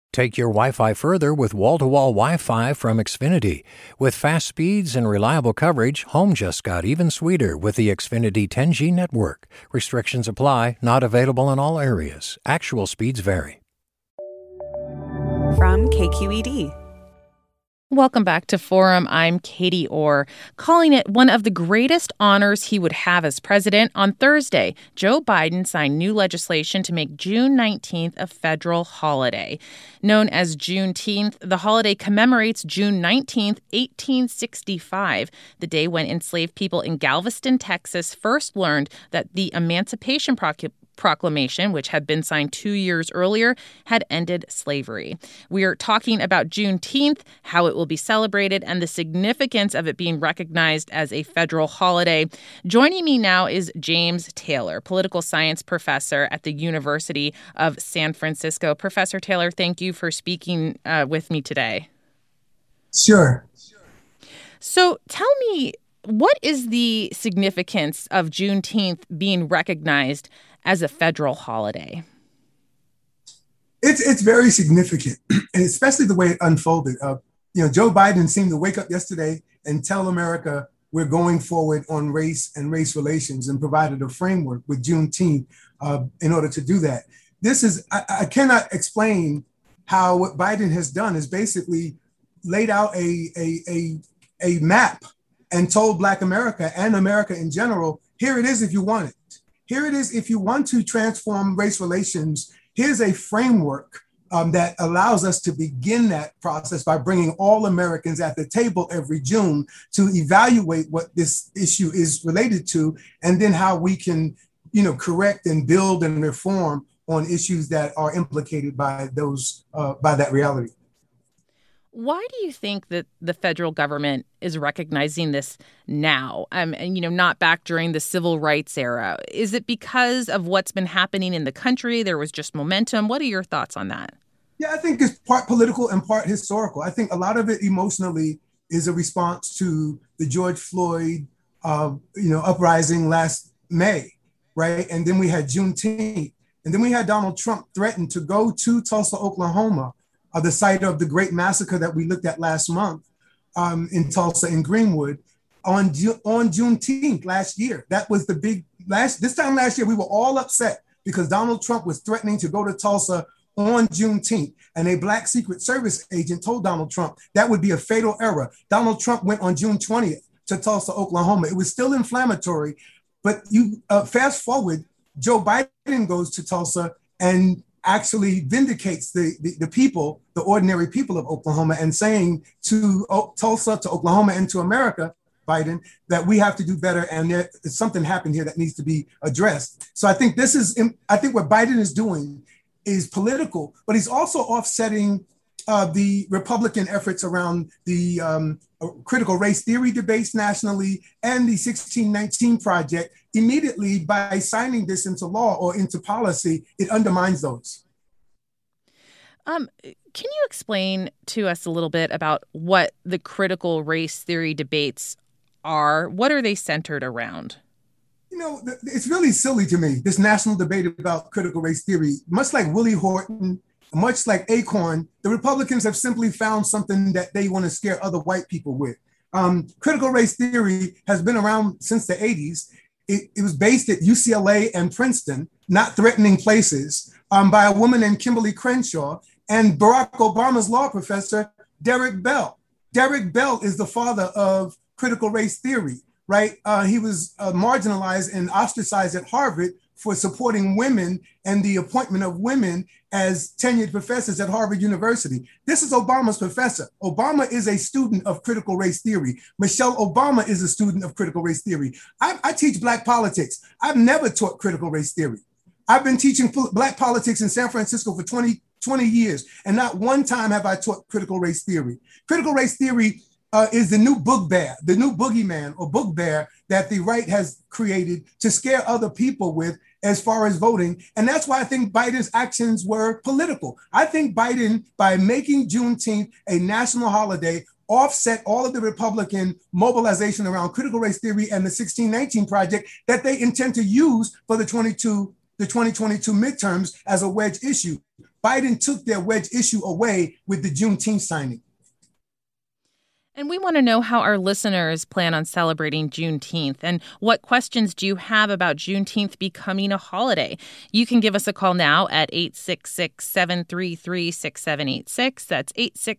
Take your Wi-Fi further with wall-to-wall Wi-Fi from Xfinity. With fast speeds and reliable coverage, home just got even sweeter with the Xfinity 10G network. Restrictions apply, not available in all areas. Actual speeds vary. From KQED. Welcome back to Forum. I'm Katie Orr. Calling it one of the greatest honors he would have as president, on Thursday, Joe Biden signed new legislation to make June 19th a federal holiday. Known as Juneteenth, the holiday commemorates June 19th, 1865, the day when enslaved people in Galveston, Texas, first learned that the Emancipation Proclamation, which had been signed 2 years earlier, had ended slavery. We are talking about Juneteenth, how it will be celebrated, and the significance of it being recognized as a federal holiday. Joining me now is James Taylor, political science professor at the University of San Francisco. Professor Taylor, thank you for speaking with me today. Sure. So tell me, what is the significance of Juneteenth being recognized as a federal holiday? It's very significant, and especially the way it unfolded. Joe Biden seemed to wake up yesterday and tell America we're going forward on race and race relations, and provided a framework with Juneteenth in order to do that. I cannot explain how what Biden has done is basically laid out a map and told Black America and America in general, here it is if you want it. Here it is if you want to transform race relations. Here's a framework that allows us to begin that process by bringing all Americans at the table every June to evaluate what this issue is related to, and then how we can, correct and build and reform on issues that are implicated by that reality. Why do you think that the federal government is recognizing this now, and not back during the civil rights era? Is it because of what's been happening in the country? There was just momentum. What are your thoughts on that? Yeah, I think it's part political and part historical. I think a lot of it emotionally is a response to the George Floyd, uprising last May, right? And then we had Juneteenth, and then we had Donald Trump threaten to go to Tulsa, Oklahoma, the site of the great massacre that we looked at last month in Tulsa and Greenwood on Juneteenth last year. That was the this time last year, we were all upset because Donald Trump was threatening to go to Tulsa on Juneteenth. And a Black Secret Service agent told Donald Trump that would be a fatal error. Donald Trump went on June 20th to Tulsa, Oklahoma. It was still inflammatory, but you fast forward, Joe Biden goes to Tulsa and actually vindicates the people, the ordinary people of Oklahoma, and saying to Tulsa, to Oklahoma, and to America, Biden, that we have to do better, and something happened here that needs to be addressed. So I think what Biden is doing is political, but he's also offsetting the Republican efforts around the critical race theory debates nationally and the 1619 Project. Immediately, by signing this into law or into policy, it undermines those. Can you explain to us a little bit about what the critical race theory debates are? What are they centered around? It's really silly to me, this national debate about critical race theory. Much like Willie Horton, much like Acorn, the Republicans have simply found something that they want to scare other white people with. Critical race theory has been around since the 80s. It was based at UCLA and Princeton, not threatening places, by a woman named Kimberly Crenshaw and Barack Obama's law professor, Derek Bell. Derek Bell is the father of critical race theory, right? He was marginalized and ostracized at Harvard for supporting women and the appointment of women as tenured professors at Harvard University. This is Obama's professor. Obama is a student of critical race theory. Michelle Obama is a student of critical race theory. I teach Black politics. I've never taught critical race theory. I've been teaching Black politics in San Francisco for 20 years, and not one time have I taught critical race theory. Critical race theory is the new bugbear, the new boogeyman or bugbear that the right has created to scare other people with as far as voting. And that's why I think Biden's actions were political. I think Biden, by making Juneteenth a national holiday, offset all of the Republican mobilization around critical race theory and the 1619 Project that they intend to use for the 2022 midterms as a wedge issue. Biden took their wedge issue away with the Juneteenth signing. And we want to know how our listeners plan on celebrating Juneteenth and what questions do you have about Juneteenth becoming a holiday. You can give us a call now at 866-733-6786. That's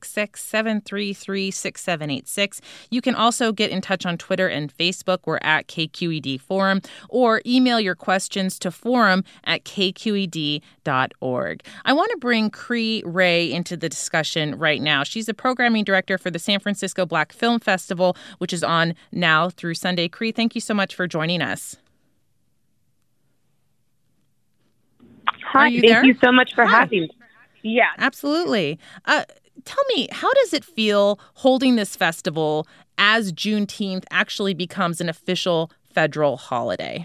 866-733-6786. You can also get in touch on Twitter and Facebook. We're at KQED Forum, or email your questions to forum@kqed.org. I want to bring Cree Ray into the discussion right now. She's the programming director for the San Francisco Black Film Festival, which is on now through Sunday. Cree, thank you so much for joining us. Hi, thank you so much for having me. Yeah, absolutely. Tell me, how does it feel holding this festival as Juneteenth actually becomes an official federal holiday?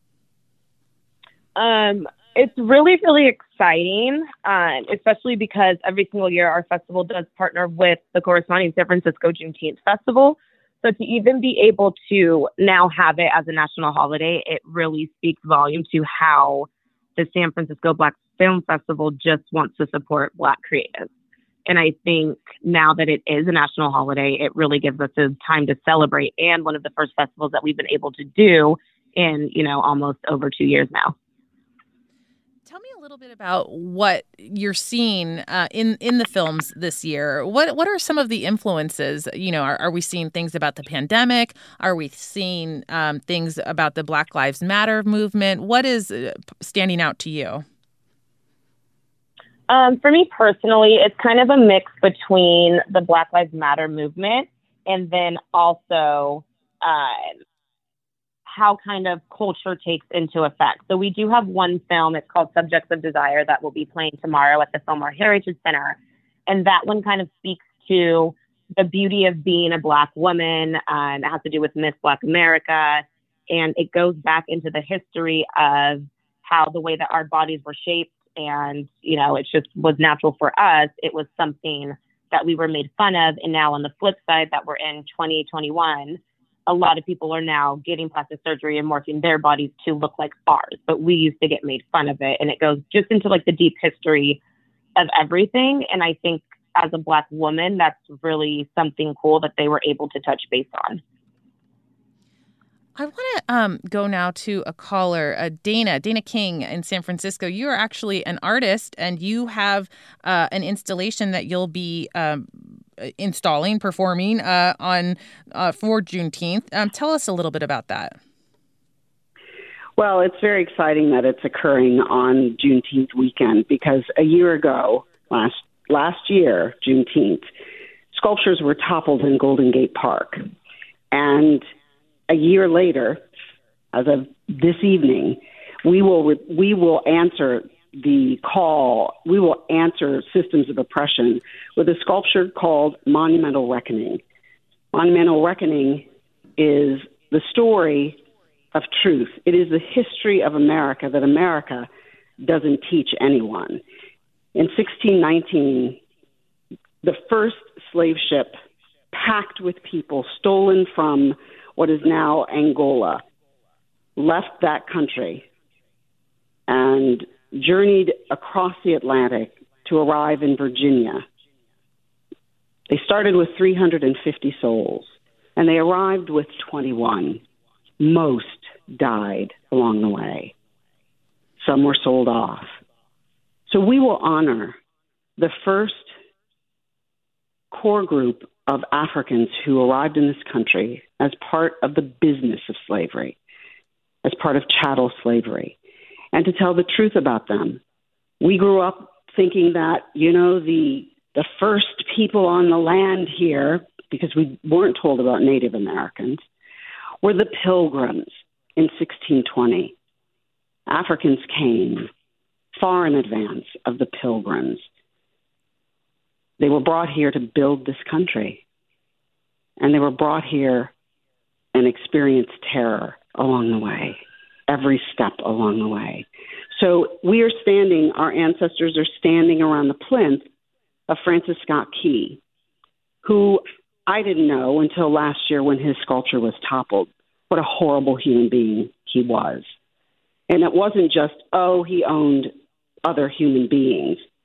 It's really, really exciting, especially because every single year our festival does partner with the corresponding San Francisco Juneteenth Festival. So to even be able to now have it as a national holiday, it really speaks volume to how the San Francisco Black Film Festival just wants to support Black creatives. And I think now that it is a national holiday, it really gives us a time to celebrate, and one of the first festivals that we've been able to do in, almost over 2 years now. Tell me a little bit about what you're seeing in the films this year. What are some of the influences? Are we seeing things about the pandemic? Are we seeing things about the Black Lives Matter movement? What is standing out to you? For me personally, it's kind of a mix between the Black Lives Matter movement and then also how kind of culture takes into effect. So we do have one film, it's called Subjects of Desire, that will be playing tomorrow at the Fillmore Heritage Center. And that one kind of speaks to the beauty of being a Black woman. It has to do with Miss Black America. And it goes back into the history of how the way that our bodies were shaped. And, it just was natural for us. It was something that we were made fun of. And now on the flip side, that we're in 2021, a lot of people are now getting plastic surgery and morphing their bodies to look like ours. But we used to get made fun of it. And it goes just into the deep history of everything. And I think as a Black woman, that's really something cool that they were able to touch base on. I want to go now to a caller, Dana King in San Francisco. You are actually an artist, and you have an installation that you'll be performing for Juneteenth. Tell us a little bit about that. Well, it's very exciting that it's occurring on Juneteenth weekend, because a year ago, last year, Juneteenth, sculptures were toppled in Golden Gate Park. And a year later, as of this evening, we will answer the call. We will answer systems of oppression with a sculpture called Monumental Reckoning. Monumental Reckoning is the story of truth. It is the history of America that America doesn't teach anyone. In 1619, the first slave ship packed with people stolen from what is now Angola left that country and journeyed across the Atlantic to arrive in Virginia. They started with 350 souls, and they arrived with 21. Most died along the way. Some were sold off. So we will honor the first core group of Africans who arrived in this country as part of the business of slavery, as part of chattel slavery, and to tell the truth about them. We grew up thinking that, the first people on the land here, because we weren't told about Native Americans, were the Pilgrims in 1620. Africans came far in advance of the Pilgrims. They were brought here to build this country, and they were brought here and experienced terror along the way, every step along the way. So our ancestors are standing around the plinth of Francis Scott Key, who I didn't know until last year when his sculpture was toppled, what a horrible human being he was. And it wasn't just, he owned other human beings.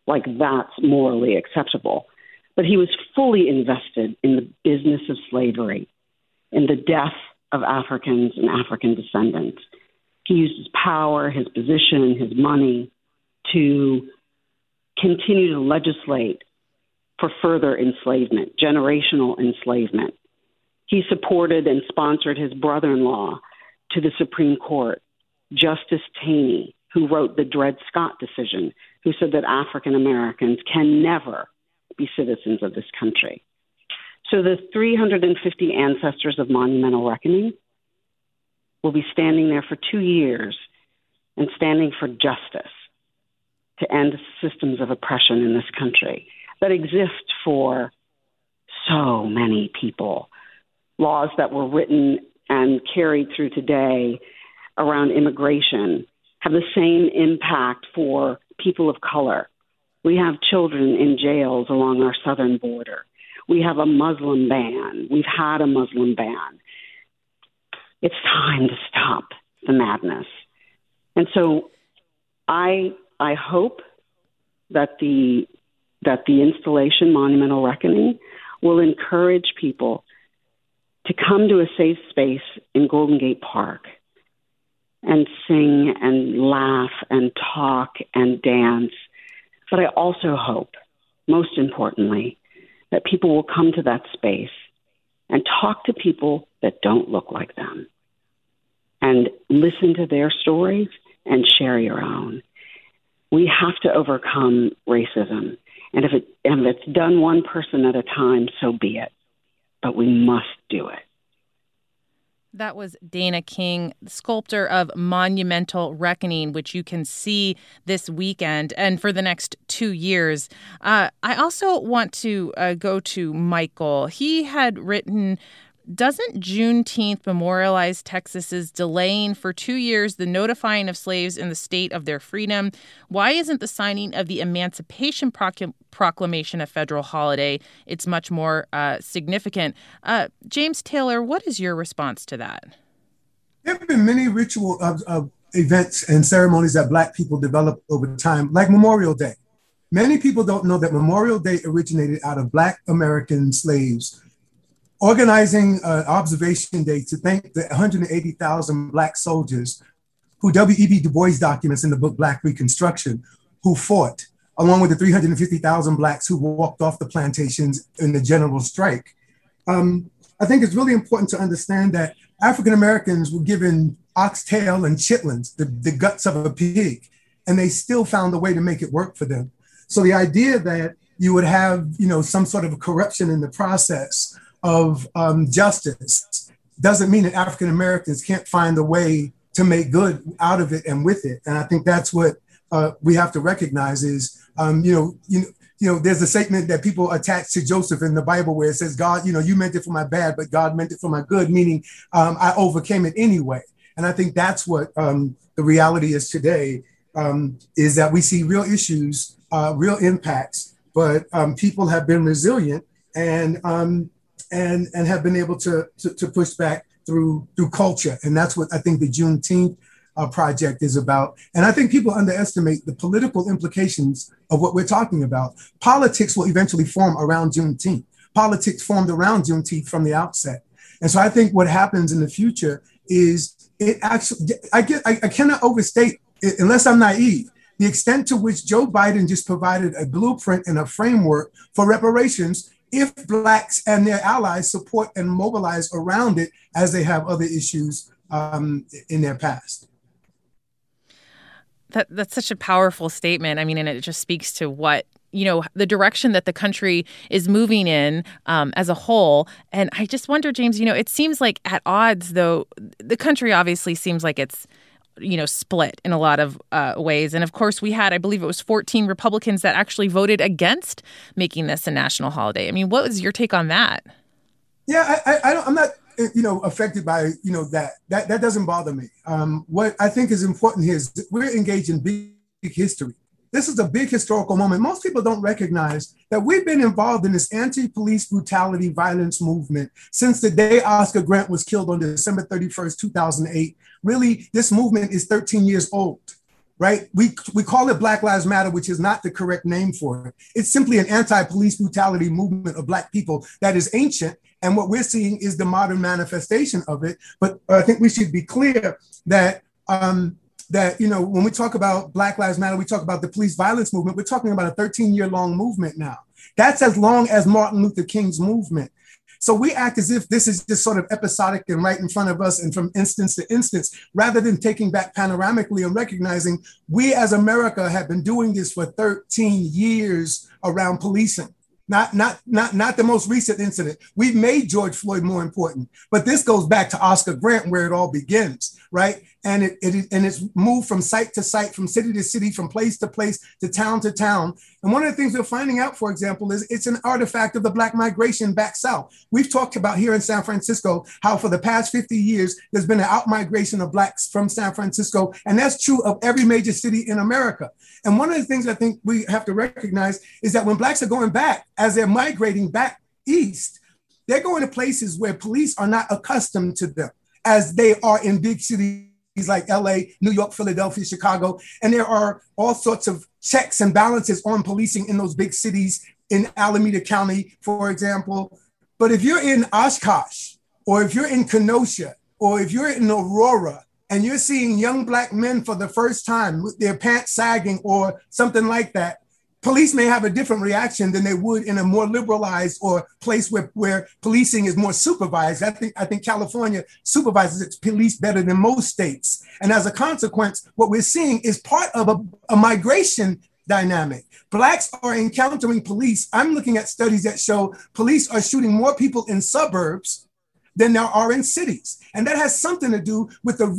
like that's morally acceptable. But he was fully invested in the business of slavery, in the death of Africans and African descendants. He used his power, his position, his money to continue to legislate for further enslavement, generational enslavement. He supported and sponsored his brother-in-law to the Supreme Court, Justice Taney, who wrote the Dred Scott decision, who said that African Americans can never be citizens of this country. So the 350 ancestors of Monumental Reckoning will be standing there for 2 years and standing for justice to end systems of oppression in this country that exist for so many people. Laws that were written and carried through today around immigration have the same impact for people of color. We have children in jails along our southern border. We have a Muslim ban. We've had a Muslim ban. It's time to stop the madness. And so I hope that the installation Monumental Reckoning will encourage people to come to a safe space in Golden Gate Park and sing and laugh and talk and dance. But I also hope, most importantly, that people will come to that space and talk to people that don't look like them and listen to their stories and share your own. We have to overcome racism. And if it's done one person at a time, so be it. But we must do it. That was Dana King, sculptor of Monumental Reckoning, which you can see this weekend and for the next 2 years. I also want to go to Michael. He had written, doesn't Juneteenth memorialize Texas's delaying for 2 years the notifying of slaves in the state of their freedom? Why isn't the signing of the Emancipation Proclamation a federal holiday? It's much more significant. James Taylor, what is your response to that? There have been many ritual events and ceremonies that Black people developed over time, like Memorial Day. Many people don't know that Memorial Day originated out of Black American slaves organizing an observation day to thank the 180,000 Black soldiers who W.E.B. Du Bois documents in the book Black Reconstruction, who fought, along with the 350,000 Blacks who walked off the plantations in the general strike. I think it's really important to understand that African Americans were given oxtail and chitlins, the guts of a pig, and they still found a way to make it work for them. So the idea that you would have, some sort of corruption in the process of justice doesn't mean that African Americans can't find a way to make good out of it and with it. And I think that's what we have to recognize is, there's a statement that people attach to Joseph in the Bible where it says, God, you meant it for my bad, but God meant it for my good, meaning I overcame it anyway. And I think that's what the reality is today, is that we see real issues, real impacts, but people have been resilient and have been able to push back through culture. And that's what I think the Juneteenth project is about. And I think people underestimate the political implications of what we're talking about. Politics will eventually form around Juneteenth. Politics formed around Juneteenth from the outset. And so I think what happens in the future is I cannot overstate, unless I'm naive, the extent to which Joe Biden just provided a blueprint and a framework for reparations if Blacks and their allies support and mobilize around it as they have other issues in their past. That's such a powerful statement. I mean, and it just speaks to what, the direction that the country is moving in as a whole. And I just wonder, James, it seems like at odds, though, the country obviously seems like it's, split in a lot of ways. And of course, we had, I believe it was 14 Republicans that actually voted against making this a national holiday. I mean, what was your take on that? Yeah, I'm not, affected by, that doesn't bother me. What I think is important here is we're engaged in big history. This is a big historical moment. Most people don't recognize that we've been involved in this anti-police brutality violence movement since the day Oscar Grant was killed on December 31st, 2008. Really, this movement is 13 years old. right? We call it Black Lives Matter, which is not the correct name for it. It's simply an anti-police brutality movement of Black people that is ancient. And what we're seeing is the modern manifestation of it. But I think we should be clear that, when we talk about Black Lives Matter, we talk about the police violence movement. We're talking about a 13-year-long movement now. That's as long as Martin Luther King's movement. So we act as if this is just sort of episodic and right in front of us and from instance to instance, rather than taking back panoramically and recognizing we as America have been doing this for 13 years around policing. Not the most recent incident. We've made George Floyd more important, but this goes back to Oscar Grant, where it all begins, right? And it's moved from site to site, from city to city, from place to place, to town to town. And one of the things we're finding out, for example, is it's an artifact of the Black migration back south. We've talked about here in San Francisco how for the past 50 years, there's been an outmigration of Blacks from San Francisco. And that's true of every major city in America. And one of the things I think we have to recognize is that when Blacks are going back, as they're migrating back east, they're going to places where police are not accustomed to them, as they are in big cities like LA, New York, Philadelphia, Chicago. And there are all sorts of checks and balances on policing in those big cities, in Alameda County, for example. But if you're in Oshkosh, or if you're in Kenosha, or if you're in Aurora, and you're seeing young Black men for the first time with their pants sagging or something like that, police may have a different reaction than they would in a more liberalized or place where policing is more supervised. I think California supervises its police better than most states. And as a consequence, what we're seeing is part of a migration dynamic. Blacks are encountering police. I'm looking at studies that show police are shooting more people in suburbs than there are in cities. And that has something to do with the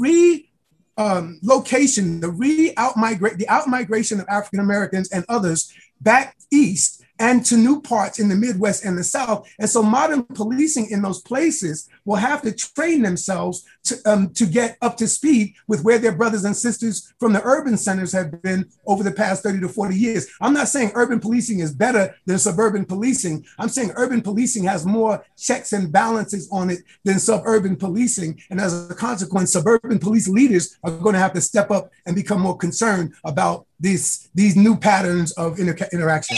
location, the outmigration of African Americans and others back east and to new parts in the Midwest and the South. And so modern policing in those places will have to train themselves to get up to speed with where their brothers and sisters from the urban centers have been over the past 30 to 40 years. I'm not saying urban policing is better than suburban policing. I'm saying urban policing has more checks and balances on it than suburban policing. And as a consequence, suburban police leaders are going to have to step up and become more concerned about these new patterns of interaction.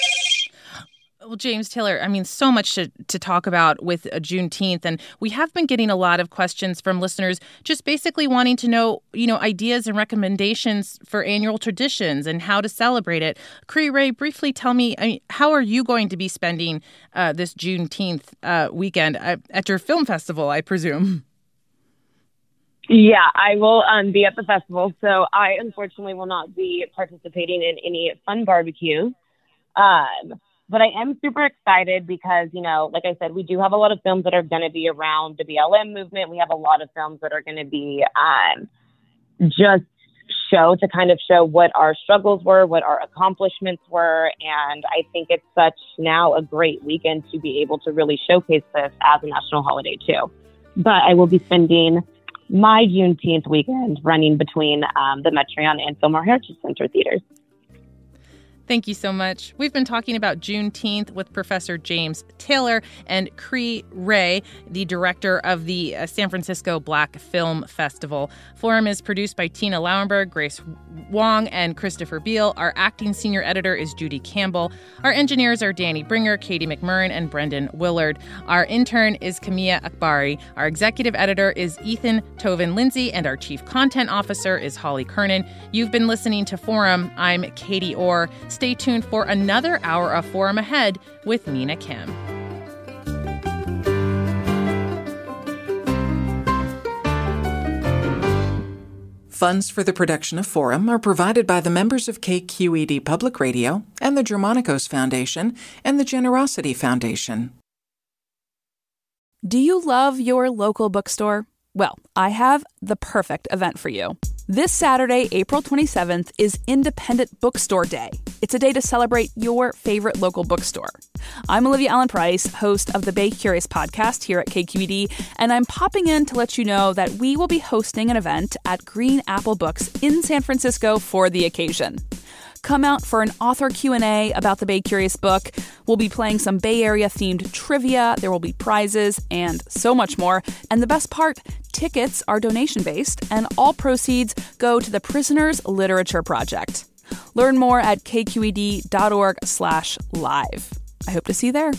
Well, James Taylor, so much to talk about with Juneteenth, and we have been getting a lot of questions from listeners just basically wanting to know, ideas and recommendations for annual traditions and how to celebrate it. Cree Ray, briefly tell me, how are you going to be spending this Juneteenth weekend at your film festival, I presume? Yeah, I will be at the festival, so I unfortunately will not be participating in any fun barbecues. But I am super excited because, like I said, we do have a lot of films that are going to be around the BLM movement. We have a lot of films that are going to be just show what our struggles were, what our accomplishments were. And I think it's such now a great weekend to be able to really showcase this as a national holiday too. But I will be spending my Juneteenth weekend running between the Metreon and Fillmore Heritage Center theaters. Thank you so much. We've been talking about Juneteenth with Professor James Taylor and Cree Ray, the director of the San Francisco Black Film Festival. Forum is produced by Tina Lauenberg, Grace Wong, and Christopher Beal. Our acting senior editor is Judy Campbell. Our engineers are Danny Bringer, Katie McMurrin, and Brendan Willard. Our intern is Kamia Akbari. Our executive editor is Ethan Toven Lindsay, and our chief content officer is Holly Kernan. You've been listening to Forum. I'm Katie Orr. Stay tuned for another hour of Forum ahead with Mina Kim. Funds for the production of Forum are provided by the members of KQED Public Radio and the Germanicos Foundation and the Generosity Foundation. Do you love your local bookstore? Well, I have the perfect event for you. This Saturday, April 27th, is Independent Bookstore Day. It's a day to celebrate your favorite local bookstore. I'm Olivia Allen Price, host of the Bay Curious podcast here at KQED, and I'm popping in to let you know that we will be hosting an event at Green Apple Books in San Francisco for the occasion. Come out for an author Q&A about the Bay Curious book. We'll be playing some Bay Area-themed trivia. There will be prizes and so much more. And the best part, tickets are donation-based, and all proceeds go to the Prisoners Literature Project. Learn more at kqed.org/live. I hope to see you there.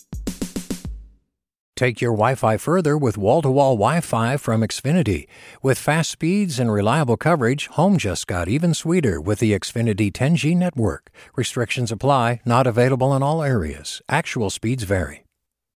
Take your Wi-Fi further with wall-to-wall Wi-Fi from Xfinity. With fast speeds and reliable coverage, home just got even sweeter with the Xfinity 10G network. Restrictions apply, not available in all areas. Actual speeds vary.